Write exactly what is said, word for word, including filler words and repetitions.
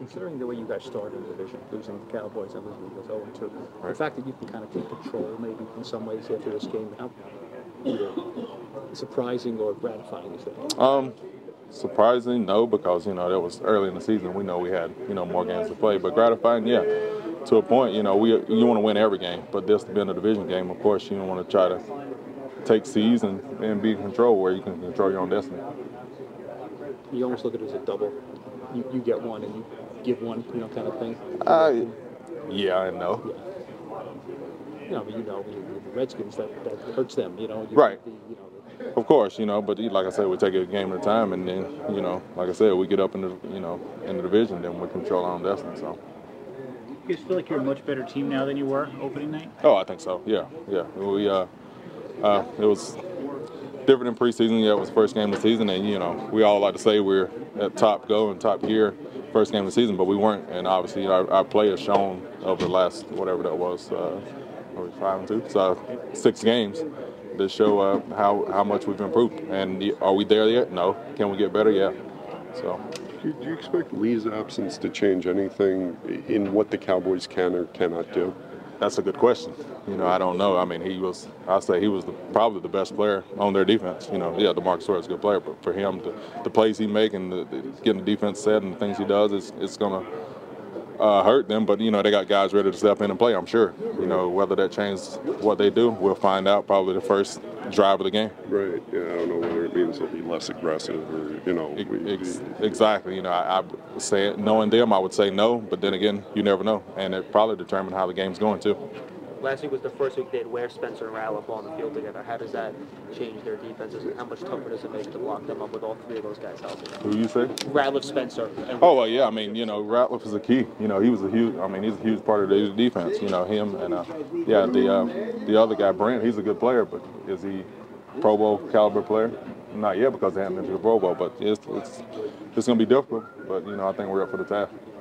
Considering the way you guys started in the division, losing the Cowboys and losing the Eagles oh and two, Right. the fact that you can kind of take control maybe in some ways after this game, how either surprising or gratifying is that? Um, surprising, no, because, you know, that was early in the season. We know we had, you know, more games to play. But gratifying, yeah, to a point. You know, we you want to win every game. But this being a division game, of course, you want to try to take seeds and, and be in control where you can control your own destiny. You almost look at it as a double. You, you get one and you give one, you know, kind of thing. Uh, yeah, and no. Yeah. You know, but you know, the Redskins, that, that hurts them, you know. You, Right. The, you know, Of course, you know, but like I said, we take it a game at a time, and then, you know, like I said, we get up in the, you know, in the division, then we control our own destiny. So. You guys feel like you're a much better team now than you were opening night? Oh, I think so. Yeah, yeah. We, uh, uh, it was different in preseason. Yeah, it was the first game of the season, and you know, we all like to say we're at top go and top gear first game of the season, but we weren't. And obviously, our, our play has shown over the last whatever that was, uh, what was it, five and two, so six games. To show uh, how how much we've improved. And are we there yet? No. Can we get better? Yeah. So. Do you expect Lee's absence to change anything in what the Cowboys can or cannot do? That's a good question. You know, I don't know. I mean, he was, I'll say he was the, probably the best player on their defense. You know, yeah, DeMarcus Ware is a good player, but for him, the, the plays he makes and the, the, getting the defense set and the things he does, it's, it's going to Uh, hurt them, but you know they got guys ready to step in and play. I'm sure. You know whether that changes what they do, we'll find out probably the first drive of the game. Right. Yeah. I don't know whether it means they'll be less aggressive or you know. Ex- exactly. You know, I, I would say it, knowing them, I would say no, but then again, you never know, and it probably determine how the game's going too. Last week was the first week they'd wear Spencer and Ratliff on the field together. How does that change their defenses, and how much tougher does it make to block them up with all three of those guys healthy? Who you say? Ratliff, Spencer. And oh, well, yeah. I mean, you know, Ratliff is a key. You know, he was a huge. I mean, he's a huge part of the defense. You know, him and uh, yeah, the uh, the other guy, Brent. He's a good player, but is he Pro Bowl caliber player? Not yet because they haven't been to the Pro Bowl. But it's it's it's going to be difficult. But you know, I think we're up for the task.